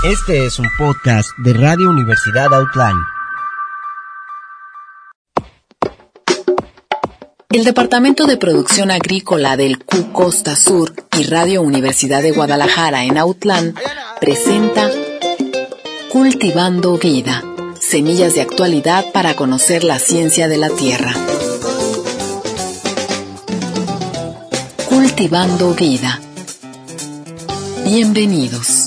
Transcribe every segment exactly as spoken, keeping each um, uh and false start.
Este es un podcast de Radio Universidad Outline. El Departamento de Producción Agrícola del C U Costa Sur y Radio Universidad de Guadalajara en Outland presenta Cultivando Vida, semillas de actualidad para conocer la ciencia de la tierra. Cultivando Vida. Bienvenidos.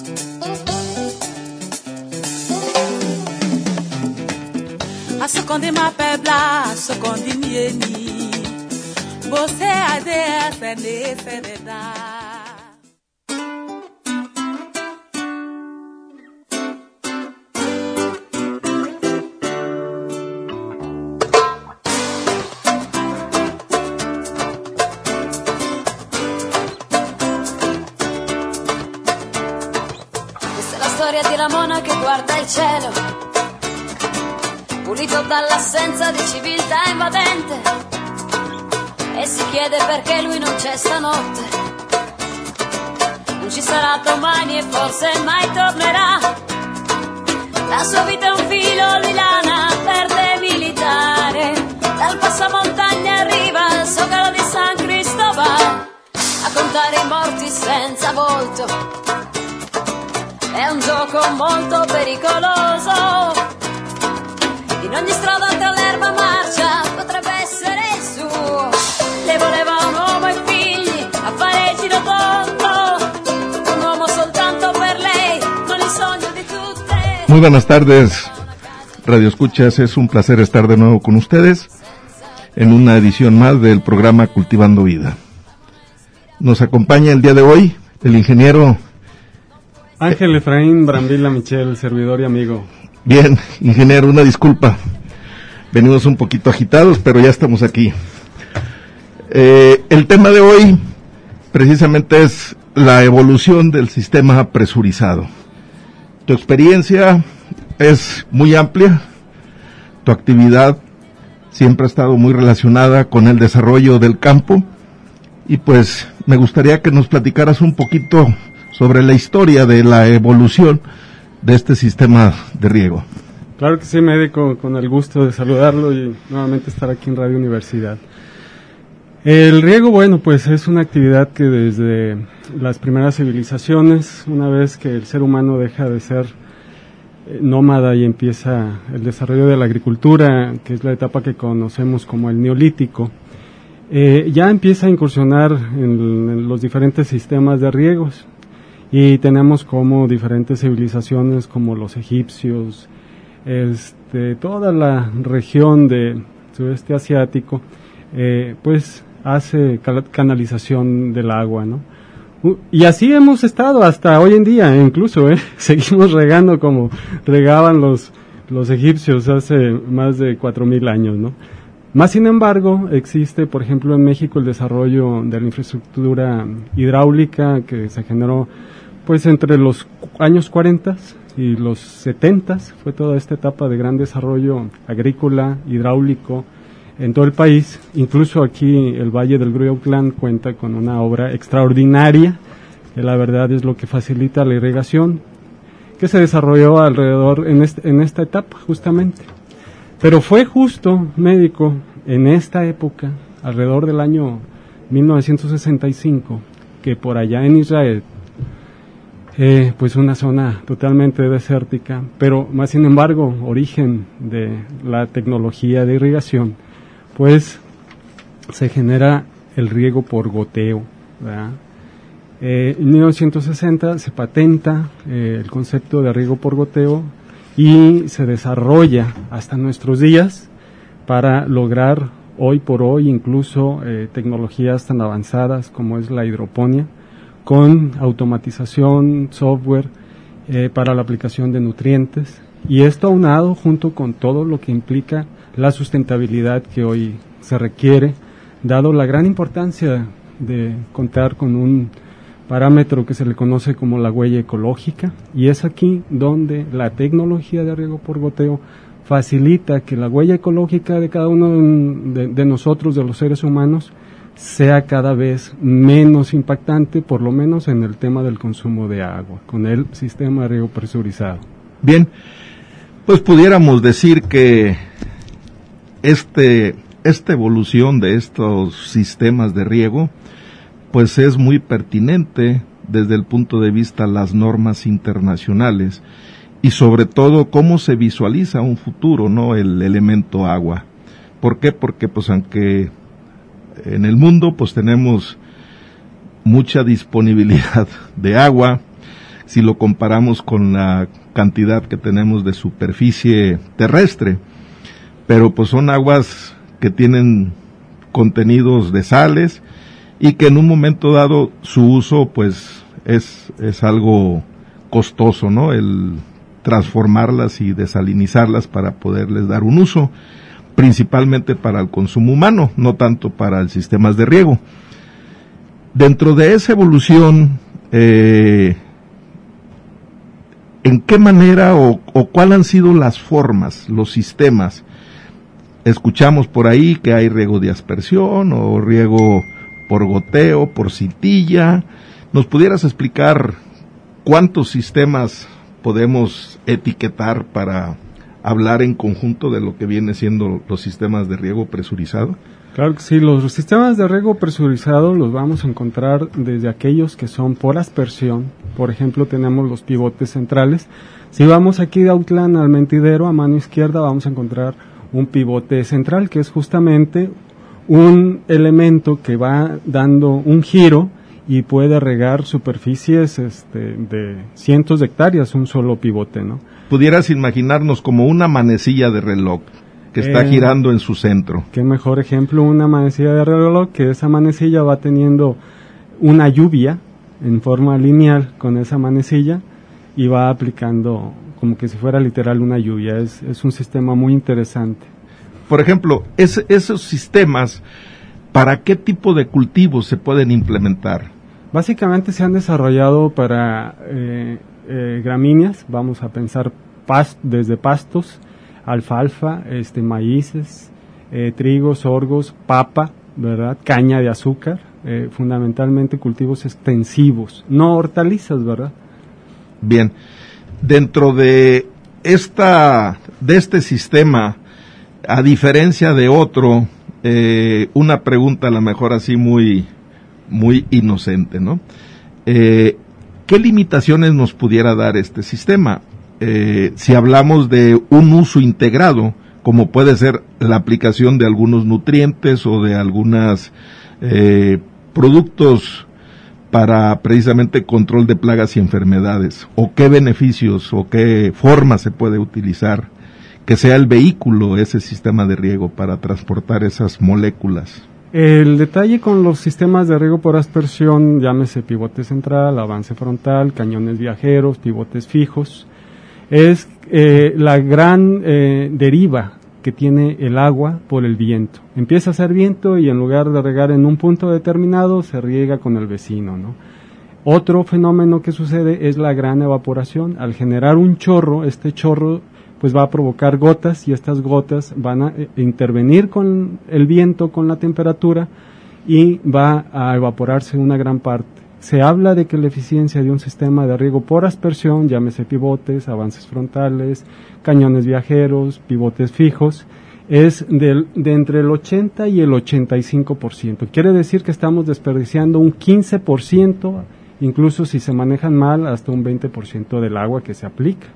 Asokondi mapebla, asokondi mieni. Você adea sene seneda. Questa è la storia di Ramona che guarda il cielo, pulito dall'assenza di civiltà invadente, e si chiede perché lui non c'è stanotte. Non ci sarà domani e forse mai tornerà. La sua vita è un filo di lana verde militare. Dal passamontagna arriva il zocalo di San Cristobal a contare i morti senza volto. È un gioco molto pericoloso. In ogni strada tra l'erba marcia potrebbe essere il suo. Le voleva un uomo e figli a fare il giro tondo, un uomo soltanto per lei, con il sogno di tutte. Muy buenas tardes, Radio Escuchas, es un placer estar de nuevo con ustedes en una edición más del programa Cultivando Vida. Nos acompaña el día de hoy el ingeniero Ángel Efraín Brambila Michel, servidor y amigo. Bien, ingeniero, una disculpa. Venimos un poquito agitados, pero ya estamos aquí. Eh, el tema de hoy precisamente es la evolución del sistema presurizado. Tu experiencia es muy amplia, tu actividad siempre ha estado muy relacionada con el desarrollo del campo, y pues me gustaría que nos platicaras un poquito sobre la historia de la evolución de este sistema de riego. Claro que sí, médico, con el gusto de saludarlo y nuevamente estar aquí en Radio Universidad. El riego, bueno, pues es una actividad que desde las primeras civilizaciones, una vez que el ser humano deja de ser eh, nómada y empieza el desarrollo de la agricultura, que es la etapa que conocemos como el neolítico, eh, ya empieza a incursionar en, en los diferentes sistemas de riegos. Y tenemos como diferentes civilizaciones como los egipcios, este, toda la región de sudeste asiático, eh, pues hace canalización del agua, ¿no? Y así hemos estado hasta hoy en día, incluso, ¿eh? Seguimos regando como regaban los, los egipcios hace más de cuatro mil años, ¿no? Más sin embargo, existe, por ejemplo, en México el desarrollo de la infraestructura hidráulica que se generó pues entre los años cuarenta y los setenta, fue toda esta etapa de gran desarrollo agrícola, hidráulico en todo el país. Incluso aquí el Valle del Gruautlán cuenta con una obra extraordinaria, que la verdad es lo que facilita la irrigación, que se desarrolló alrededor en, este, en esta etapa justamente. Pero fue justo, médico, en esta época, alrededor del año mil novecientos sesenta y cinco, que por allá en Israel, Eh, pues una zona totalmente desértica, pero más sin embargo, origen de la tecnología de irrigación, pues se genera el riego por goteo, ¿verdad? Eh, en mil novecientos sesenta se patenta eh, el concepto de riego por goteo y se desarrolla hasta nuestros días para lograr hoy por hoy incluso eh, tecnologías tan avanzadas como es la hidroponía, con automatización, software eh, para la aplicación de nutrientes, y esto aunado junto con todo lo que implica la sustentabilidad que hoy se requiere, dado la gran importancia de contar con un parámetro que se le conoce como la huella ecológica, y es aquí donde la tecnología de riego por goteo facilita que la huella ecológica de cada uno de, de nosotros, de los seres humanos, sea cada vez menos impactante, por lo menos en el tema del consumo de agua, con el sistema de riego presurizado. Bien, pues pudiéramos decir que este, esta evolución de estos sistemas de riego, pues es muy pertinente desde el punto de vista de las normas internacionales y sobre todo cómo se visualiza un futuro, ¿no? El elemento agua. ¿Por qué? Porque pues aunque en el mundo pues tenemos mucha disponibilidad de agua, si lo comparamos con la cantidad que tenemos de superficie terrestre, pero pues son aguas que tienen contenidos de sales y que en un momento dado su uso pues es, es algo costoso, ¿no? El transformarlas y desalinizarlas para poderles dar un uso, principalmente para el consumo humano, no tanto para los sistemas de riego. Dentro de esa evolución, eh, ¿en qué manera o, o cuáles han sido las formas, los sistemas? Escuchamos por ahí que hay riego de aspersión o riego por goteo, por citilla. ¿Nos pudieras explicar cuántos sistemas podemos etiquetar para hablar en conjunto de lo que viene siendo los sistemas de riego presurizado? Claro que sí, los sistemas de riego presurizado los vamos a encontrar desde aquellos que son por aspersión. Por ejemplo, tenemos los pivotes centrales. Si vamos aquí de Autlán al mentidero, a mano izquierda vamos a encontrar un pivote central, que es justamente un elemento que va dando un giro y puede regar superficies este, de cientos de hectáreas, un solo pivote, ¿no? Pudieras imaginarnos como una manecilla de reloj que está eh, girando en su centro. Qué mejor ejemplo, una manecilla de reloj, que esa manecilla va teniendo una lluvia en forma lineal con esa manecilla y va aplicando como que si fuera literal una lluvia. Es, es un sistema muy interesante. Por ejemplo, es, esos sistemas, ¿para qué tipo de cultivos se pueden implementar? Básicamente se han desarrollado para eh, eh, gramíneas, vamos a pensar past, desde pastos, alfalfa, este, maíces, eh, trigo, sorgos, papa, ¿verdad? Caña de azúcar, eh, fundamentalmente cultivos extensivos, no hortalizas, ¿verdad? Bien, dentro de esta, de este sistema, a diferencia de otro, eh, una pregunta a lo mejor así muy, muy inocente, ¿no? Eh, ¿Qué limitaciones nos pudiera dar este sistema? Eh, si hablamos de un uso integrado, como puede ser la aplicación de algunos nutrientes o de algunos eh, productos para precisamente control de plagas y enfermedades, o qué beneficios o qué forma se puede utilizar que sea el vehículo, ese sistema de riego para transportar esas moléculas. El detalle con los sistemas de riego por aspersión, llámese pivote central, avance frontal, cañones viajeros, pivotes fijos, es eh, la gran eh, deriva que tiene el agua por el viento. Empieza a hacer viento y en lugar de regar en un punto determinado, se riega con el vecino, ¿no? Otro fenómeno que sucede es la gran evaporación. Al generar un chorro, este chorro pues va a provocar gotas y estas gotas van a eh, intervenir con el viento, con la temperatura y va a evaporarse una gran parte. Se habla de que la eficiencia de un sistema de riego por aspersión, llámese pivotes, avances frontales, cañones viajeros, pivotes fijos, es de, de entre el ochenta y el ochenta y cinco por ciento. Quiere decir que estamos desperdiciando un quince por ciento, incluso si se manejan mal, hasta un veinte por ciento del agua que se aplica.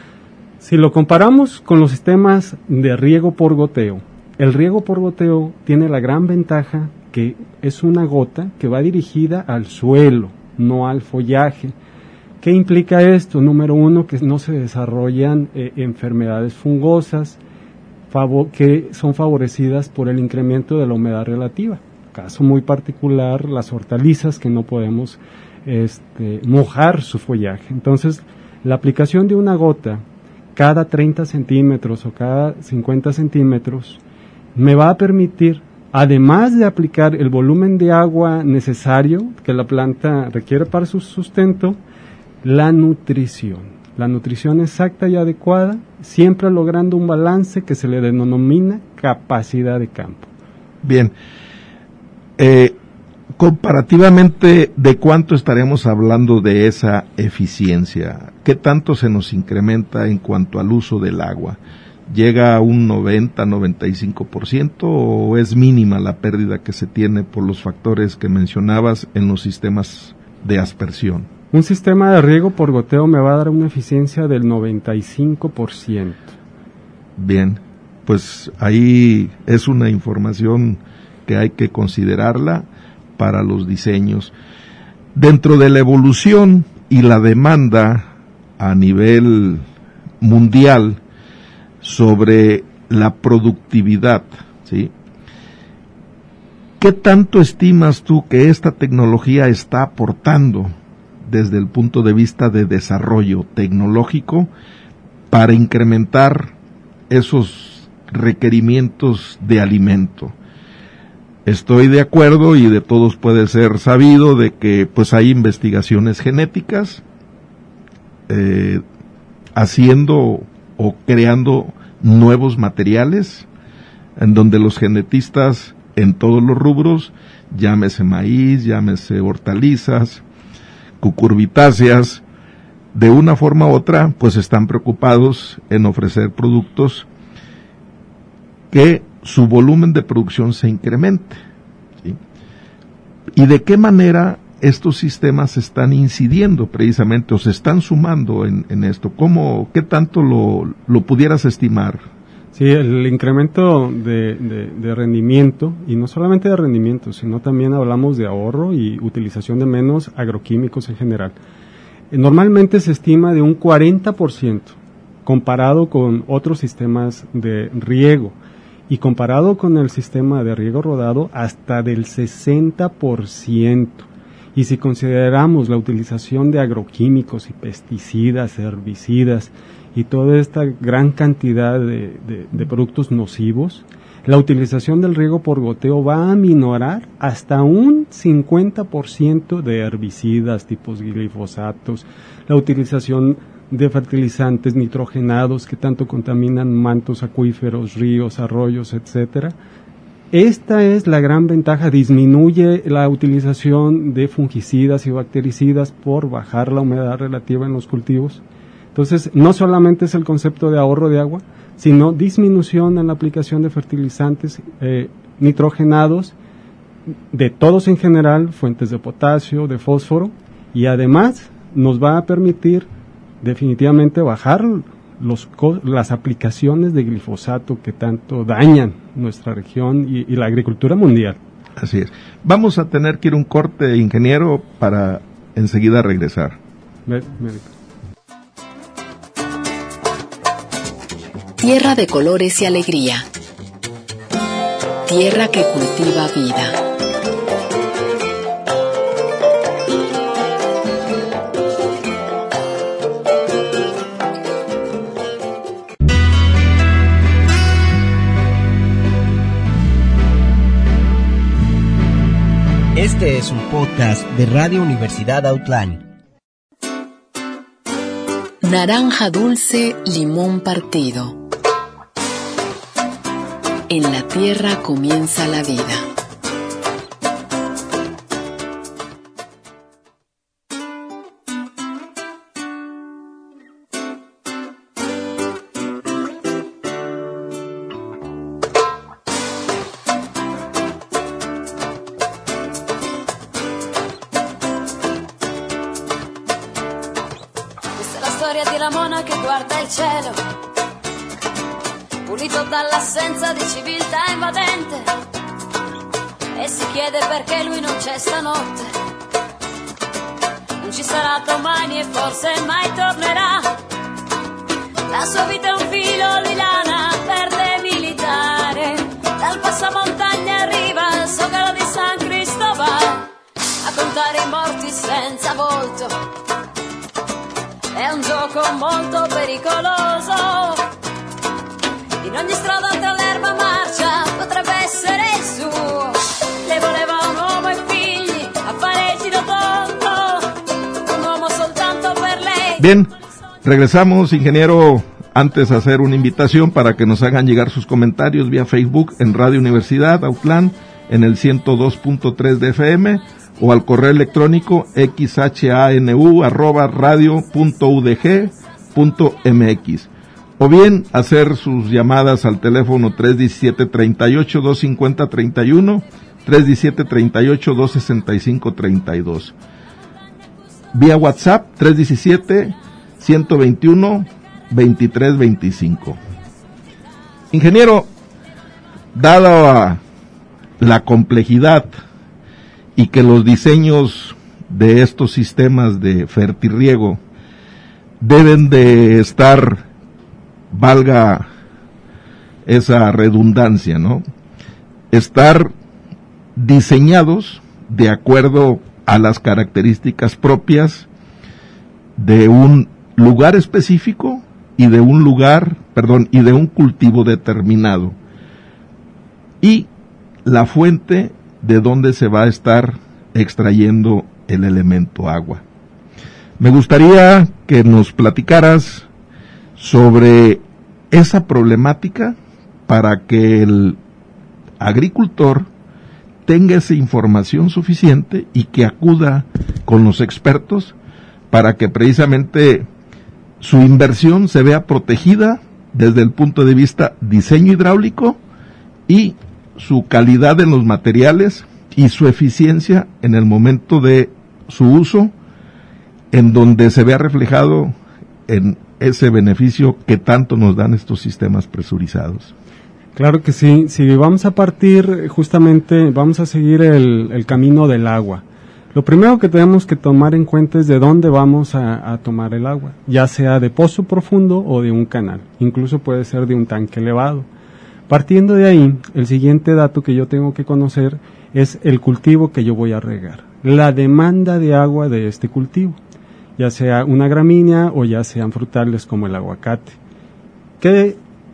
Si lo comparamos con los sistemas de riego por goteo, el riego por goteo tiene la gran ventaja que es una gota que va dirigida al suelo, no al follaje. ¿Qué implica esto? Número uno, que no se desarrollan eh, enfermedades fungosas favor, que son favorecidas por el incremento de la humedad relativa. Caso muy particular, las hortalizas que no podemos este, mojar su follaje. Entonces, la aplicación de una gota cada treinta centímetros o cada cincuenta centímetros me va a permitir, además de aplicar el volumen de agua necesario que la planta requiere para su sustento, la nutrición. La nutrición exacta y adecuada, siempre logrando un balance que se le denomina capacidad de campo. Bien. Eh, comparativamente, ¿de cuánto estaremos hablando de esa eficiencia? ¿Qué tanto se nos incrementa en cuanto al uso del agua? ¿Llega a un noventa, noventa y cinco por ciento o es mínima la pérdida que se tiene por los factores que mencionabas en los sistemas de aspersión? Un sistema de riego por goteo me va a dar una eficiencia del noventa y cinco por ciento. Bien, pues ahí es una información que hay que considerarla para los diseños. Dentro de la evolución y la demanda a nivel mundial sobre la productividad, ¿sí? ¿Qué tanto estimas tú que esta tecnología está aportando desde el punto de vista de desarrollo tecnológico para incrementar esos requerimientos de alimento? Estoy de acuerdo y de todos puede ser sabido de que pues hay investigaciones genéticas eh, haciendo o creando nuevos materiales en donde los genetistas en todos los rubros, llámese maíz, llámese hortalizas, cucurbitáceas, de una forma u otra pues están preocupados en ofrecer productos que su volumen de producción se incremente, ¿sí? ¿Y de qué manera estos sistemas están incidiendo precisamente o se están sumando en, en esto? ¿Cómo, qué tanto lo, lo pudieras estimar? Sí, el incremento de, de, de rendimiento, y no solamente de rendimiento, sino también hablamos de ahorro y utilización de menos agroquímicos en general. Normalmente se estima de un cuarenta por ciento comparado con otros sistemas de riego. Y comparado con el sistema de riego rodado, hasta del sesenta por ciento. Y si consideramos la utilización de agroquímicos y pesticidas, herbicidas y toda esta gran cantidad de, de, de productos nocivos, la utilización del riego por goteo va a aminorar hasta un cincuenta por ciento de herbicidas tipos glifosatos, la utilización de fertilizantes nitrogenados que tanto contaminan mantos acuíferos, ríos, arroyos, etcétera. Esta es la gran ventaja, disminuye la utilización de fungicidas y bactericidas por bajar la humedad relativa en los cultivos. Entonces, no solamente es el concepto de ahorro de agua, sino disminución en la aplicación de fertilizantes eh, nitrogenados, de todos en general, fuentes de potasio, de fósforo, y además nos va a permitir definitivamente bajar los, las aplicaciones de glifosato que tanto dañan nuestra región y, y la agricultura mundial. Así es. Vamos a tener que ir un corte, ingeniero, para enseguida regresar. Me, me... Tierra de colores y alegría. Tierra que cultiva vida. Este es un podcast de Radio Universidad Outline. Naranja dulce, limón partido. En la tierra comienza la vida. Storia di Ramona che guarda il cielo, pulito dall'assenza di civiltà invadente, e si chiede perché lui non c'è stanotte. Non ci sarà domani e forse mai tornerà. La sua vita è un filo lilana, verde militare. Dal passamontagna arriva il Sogalo di San Cristobal, a contare i morti senza volto. È un gioco molto pericoloso. In ogni strada tra l'erba marcia potrebbe essere il suo. Le voleva un uomo e figli, a fare il giro tondo, un uomo soltanto per lei. Bien, regresamos, ingeniero. Antes hacer una invitación para que nos hagan llegar sus comentarios vía Facebook en Radio Universidad Outland en el ciento dos punto tres de F M o al correo electrónico xhanu arroba radio punto u d g punto m x, o bien hacer sus llamadas al teléfono tres diecisiete, treinta y ocho, doscientos cincuenta, treinta y uno, tres diecisiete, treinta y ocho, doscientos sesenta y cinco, treinta y dos. Vía WhatsApp tres diecisiete, ciento veintiuno, veintitrés veinticinco. Ingeniero, dada la complejidad y que los diseños de estos sistemas de fertirriego deben de estar, valga esa redundancia, ¿no?, estar diseñados de acuerdo a las características propias de un lugar específico y de un lugar, perdón, y de un cultivo determinado, y la fuente de donde se va a estar extrayendo el elemento agua. Me gustaría que nos platicaras sobre esa problemática para que el agricultor tenga esa información suficiente y que acuda con los expertos para que precisamente su inversión se vea protegida desde el punto de vista diseño hidráulico y su calidad en los materiales y su eficiencia en el momento de su uso, en donde se vea reflejado en ese beneficio que tanto nos dan estos sistemas presurizados. Claro que sí, si vamos a partir justamente, vamos a seguir el, el camino del agua. Lo primero que tenemos que tomar en cuenta es de dónde vamos a, a tomar el agua, ya sea de pozo profundo o de un canal, incluso puede ser de un tanque elevado. Partiendo de ahí, el siguiente dato que yo tengo que conocer es el cultivo que yo voy a regar, la demanda de agua de este cultivo, ya sea una gramínea o ya sean frutales como el aguacate. ¿Qué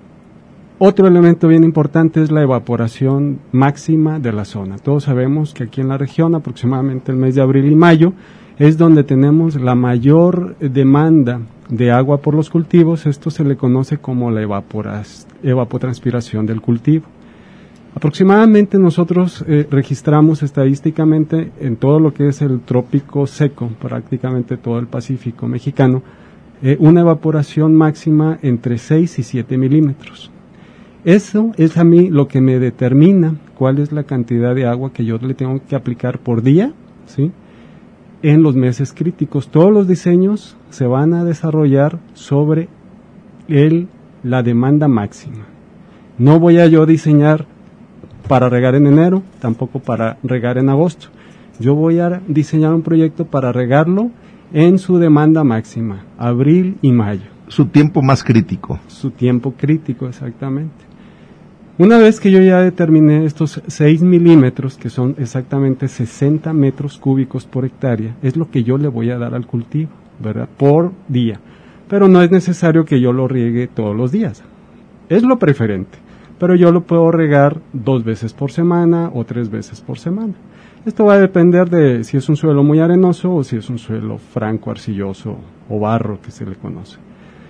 Otro elemento bien importante es la evaporación máxima de la zona? Todos sabemos que aquí en la región, aproximadamente el mes de abril y mayo, es donde tenemos la mayor demanda de agua por los cultivos. Esto se le conoce como la evapotranspiración del cultivo. Aproximadamente nosotros eh, registramos estadísticamente en todo lo que es el trópico seco, prácticamente todo el Pacífico mexicano, eh, una evaporación máxima entre seis y siete milímetros. Eso es a mí lo que me determina cuál es la cantidad de agua que yo le tengo que aplicar por día, ¿sí?, en los meses críticos. Todos los diseños se van a desarrollar sobre el, la demanda máxima. No voy a yo diseñar para regar en enero, tampoco para regar en agosto. Yo voy a diseñar un proyecto para regarlo en su demanda máxima, abril y mayo. Su tiempo más crítico. Su tiempo crítico, exactamente. Una vez que yo ya determiné estos seis milímetros, que son exactamente sesenta metros cúbicos por hectárea, es lo que yo le voy a dar al cultivo, ¿verdad?, por día. Pero no es necesario que yo lo riegue todos los días. Es lo preferente. Pero yo lo puedo regar dos veces por semana o tres veces por semana. Esto va a depender de si es un suelo muy arenoso o si es un suelo franco, arcilloso o barro, que se le conoce.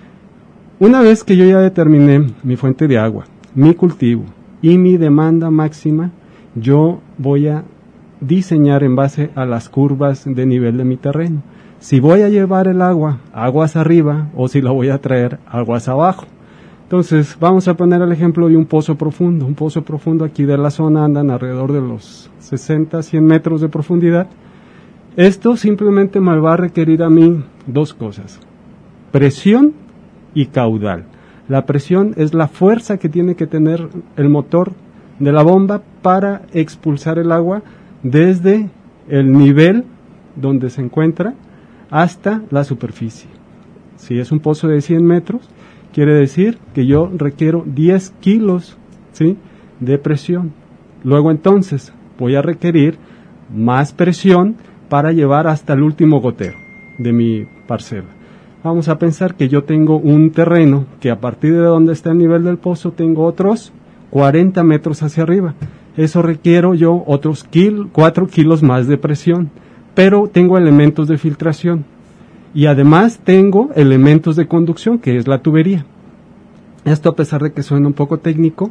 Una vez que yo ya determiné mi fuente de agua, mi cultivo y mi demanda máxima, yo voy a diseñar en base a las curvas de nivel de mi terreno. Si voy a llevar el agua aguas arriba o si la voy a traer aguas abajo. Entonces, vamos a poner el ejemplo de un pozo profundo. Un pozo profundo aquí de la zona andan alrededor de los sesenta, cien metros de profundidad. Esto simplemente me va a requerir a mí dos cosas: presión y caudal. La presión es la fuerza que tiene que tener el motor de la bomba para expulsar el agua desde el nivel donde se encuentra hasta la superficie. Si es un pozo de cien metros, quiere decir que yo requiero diez kilos, ¿sí?, de presión. Luego entonces voy a requerir más presión para llevar hasta el último gotero de mi parcela. Vamos a pensar que yo tengo un terreno que a partir de donde está el nivel del pozo tengo otros cuarenta metros hacia arriba. Eso requiero yo otros kil, cuatro kilos más de presión, pero tengo elementos de filtración. Y además tengo elementos de conducción, que es la tubería. Esto, a pesar de que suena un poco técnico,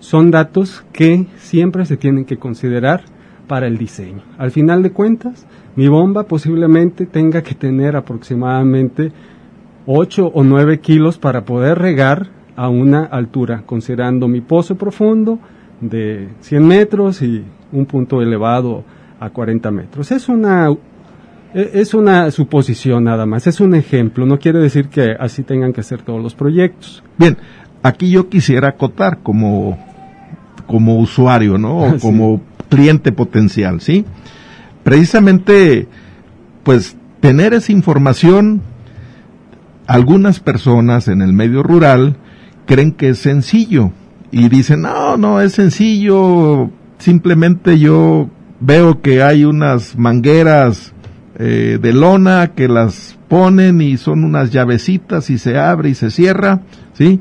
son datos que siempre se tienen que considerar para el diseño. Al final de cuentas, mi bomba posiblemente tenga que tener aproximadamente ocho o nueve kilos para poder regar a una altura, considerando mi pozo profundo de cien metros y un punto elevado a cuarenta metros. Es una, es una suposición nada más, es un ejemplo, no quiere decir que así tengan que ser todos los proyectos. Bien, aquí yo quisiera acotar como, como usuario, ¿no? O Sí. como cliente potencial, ¿sí? Precisamente, pues, tener esa información, algunas personas en el medio rural creen que es sencillo y dicen, no, no, es sencillo, simplemente yo veo que hay unas mangueras eh, de lona que las ponen y son unas llavecitas y se abre y se cierra, ¿sí?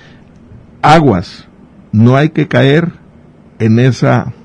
Aguas, no hay que caer en esa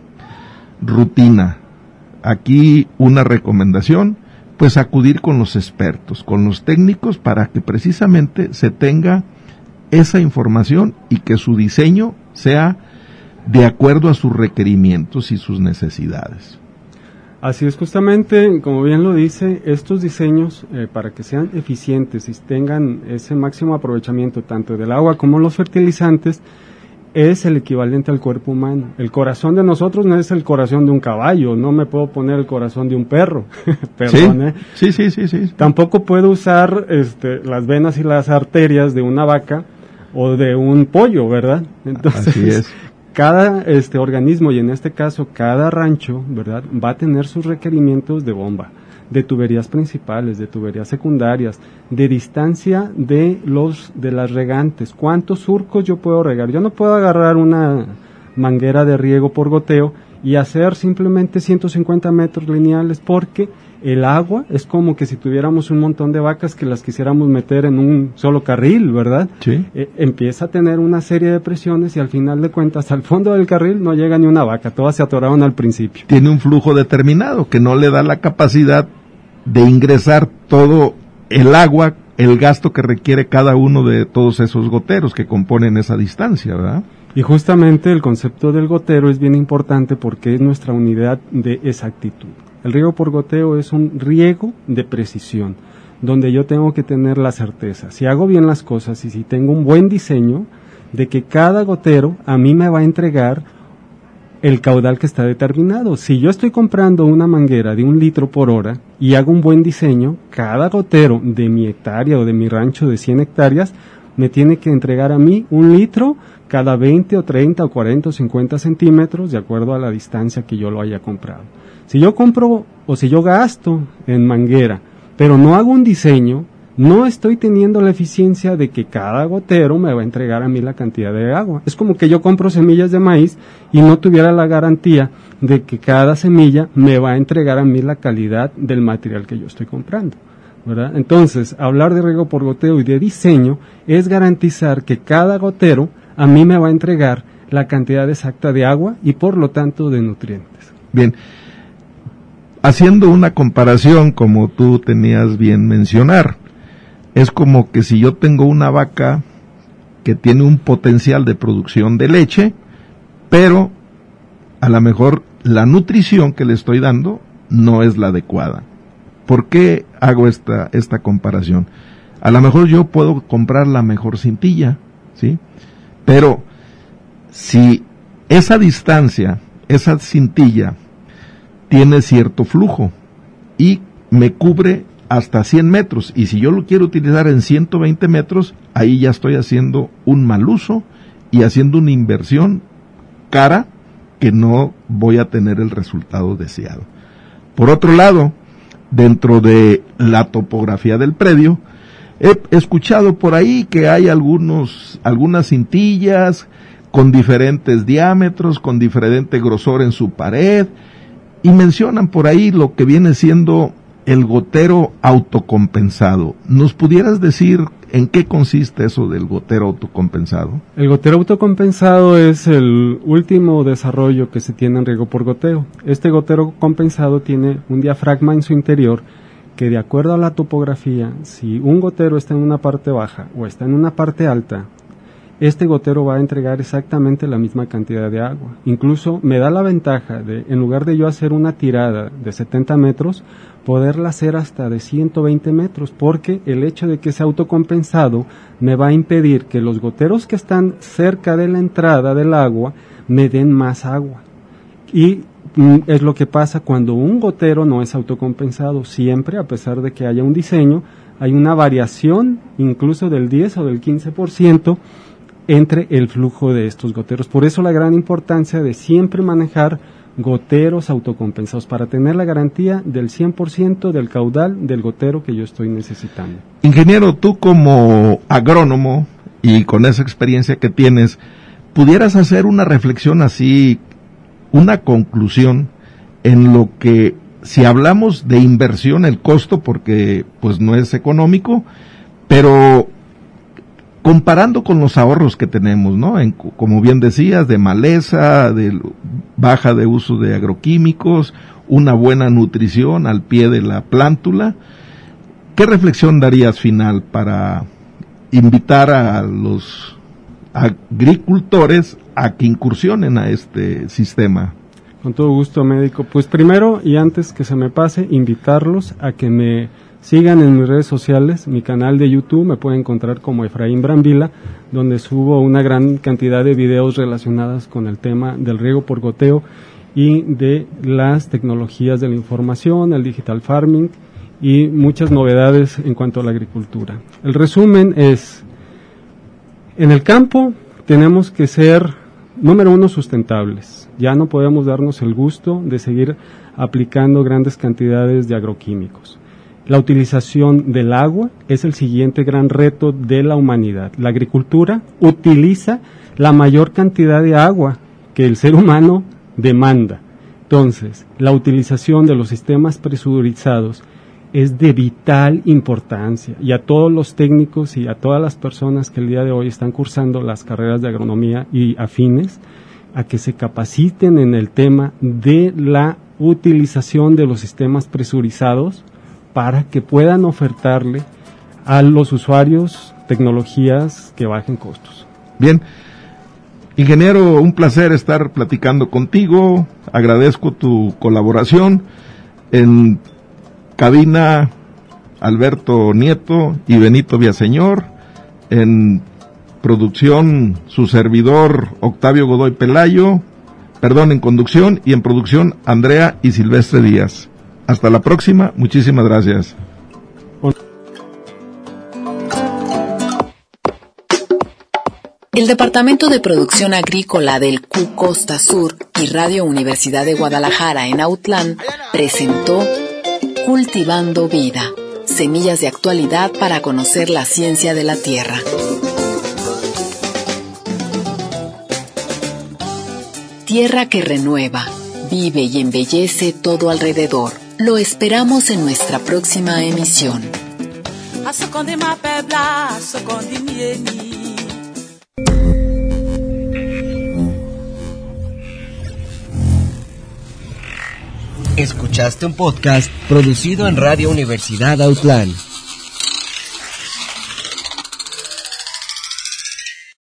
rutina. Aquí una recomendación, pues acudir con los expertos, con los técnicos, para que precisamente se tenga esa información y que su diseño sea de acuerdo a sus requerimientos y sus necesidades. Así es, justamente, como bien lo dice, estos diseños, eh, para que sean eficientes y tengan ese máximo aprovechamiento tanto del agua como los fertilizantes, es el equivalente al cuerpo humano. El corazón de nosotros no es el corazón de un caballo, no me puedo poner el corazón de un perro, perdón, ¿eh? Sí, sí, sí, sí. Tampoco puedo usar este, las venas y las arterias de una vaca o de un pollo, ¿verdad? Entonces, así es. Cada este organismo, y en este caso cada rancho, ¿verdad?, va a tener sus requerimientos de bomba, de tuberías principales, de tuberías secundarias, de distancia de los de las regantes. ¿Cuántos surcos yo puedo regar? Yo no puedo agarrar una manguera de riego por goteo y hacer simplemente ciento cincuenta metros lineales, porque el agua es como que si tuviéramos un montón de vacas que las quisiéramos meter en un solo carril, ¿verdad? Sí. Eh, empieza a tener una serie de presiones y al final de cuentas al fondo del carril no llega ni una vaca, todas se atoraron al principio. Tiene un flujo determinado que no le da la capacidad de ingresar todo el agua, el gasto que requiere cada uno de todos esos goteros que componen esa distancia, ¿verdad? Y justamente el concepto del gotero es bien importante porque es nuestra unidad de exactitud. El riego por goteo es un riego de precisión, donde yo tengo que tener la certeza, si hago bien las cosas y si tengo un buen diseño, de que cada gotero a mí me va a entregar el caudal que está determinado. Si yo estoy comprando una manguera de un litro por hora y hago un buen diseño, cada gotero de mi hectárea o de mi rancho de cien hectáreas me tiene que entregar a mí un litro cada veinte o treinta o cuarenta o cincuenta centímetros, de acuerdo a la distancia que yo lo haya comprado. Si yo compro o si yo gasto en manguera, pero no hago un diseño, no estoy teniendo la eficiencia de que cada gotero me va a entregar a mí la cantidad de agua. Es como que yo compro semillas de maíz y no tuviera la garantía de que cada semilla me va a entregar a mí la calidad del material que yo estoy comprando, ¿verdad? Entonces, hablar de riego por goteo y de diseño es garantizar que cada gotero a mí me va a entregar la cantidad exacta de agua y por lo tanto de nutrientes. Bien. Haciendo una comparación, como tú tenías bien mencionar, es como que si yo tengo una vaca que tiene un potencial de producción de leche, pero a lo mejor la nutrición que le estoy dando no es la adecuada. ¿Por qué hago esta, esta comparación? A lo mejor yo puedo comprar la mejor cintilla, ¿sí? Pero si esa distancia, esa cintilla, tiene cierto flujo y me cubre hasta cien metros, y si yo lo quiero utilizar en ciento veinte metros, ahí ya estoy haciendo un mal uso y haciendo una inversión cara que no voy a tener el resultado deseado. Por otro lado, dentro de la topografía del predio, he escuchado por ahí que hay algunos, algunas cintillas con diferentes diámetros, con diferente grosor en su pared, y mencionan por ahí lo que viene siendo el gotero autocompensado. ¿Nos pudieras decir en qué consiste eso del gotero autocompensado? El gotero autocompensado es el último desarrollo que se tiene en riego por goteo. Este gotero compensado tiene un diafragma en su interior que, de acuerdo a la topografía, si un gotero está en una parte baja o está en una parte alta este gotero va a entregar exactamente la misma cantidad de agua. Incluso me da la ventaja de, en lugar de yo hacer una tirada de setenta metros, poderla hacer hasta de ciento veinte metros, porque el hecho de que sea autocompensado me va a impedir que los goteros que están cerca de la entrada del agua me den más agua. Y mm, es lo que pasa cuando un gotero no es autocompensado. Siempre, a pesar de que haya un diseño, hay una variación incluso del diez o del quince por ciento entre el flujo de estos goteros. Por eso la gran importancia de siempre manejar goteros autocompensados para tener la garantía del cien por ciento del caudal del gotero que yo estoy necesitando. Ingeniero, tú como agrónomo y con esa experiencia que tienes, ¿pudieras hacer una reflexión así, una conclusión en lo que, si hablamos de inversión, el costo, porque pues no es económico, pero comparando con los ahorros que tenemos, ¿no? En, como bien decías, de maleza, de baja de uso de agroquímicos, una buena nutrición al pie de la plántula, ¿qué reflexión darías final para invitar a los agricultores a que incursionen a este sistema? Con todo gusto, médico. Pues primero, y antes que se me pase, invitarlos a que me sigan en mis redes sociales. Mi canal de YouTube me pueden encontrar como Efraín Brambila, donde subo una gran cantidad de videos relacionados con el tema del riego por goteo y de las tecnologías de la información, el digital farming y muchas novedades en cuanto a la agricultura. El resumen es, en el campo tenemos que ser, número uno, sustentables. Ya no podemos darnos el gusto de seguir aplicando grandes cantidades de agroquímicos. La utilización del agua es el siguiente gran reto de la humanidad. La agricultura utiliza la mayor cantidad de agua que el ser humano demanda. Entonces, la utilización de los sistemas presurizados es de vital importancia, y a todos los técnicos y a todas las personas que el día de hoy están cursando las carreras de agronomía y afines, a que se capaciten en el tema de la utilización de los sistemas presurizados para que puedan ofertarle a los usuarios tecnologías que bajen costos. Bien, ingeniero, un placer estar platicando contigo, agradezco tu colaboración. En cabina, Alberto Nieto y Benito Villaseñor, en producción, su servidor Octavio Godoy Pelayo, perdón, en conducción, y en producción Andrea y Silvestre Díaz. Hasta la próxima, muchísimas gracias. El Departamento de Producción Agrícola del Q Costa Sur y Radio Universidad de Guadalajara en Autlán presentó Cultivando Vida, semillas de actualidad para conocer la ciencia de la tierra. Tierra que renueva, vive y embellece todo alrededor. Lo esperamos en nuestra próxima emisión. Escuchaste un podcast producido en Radio Universidad Autlán.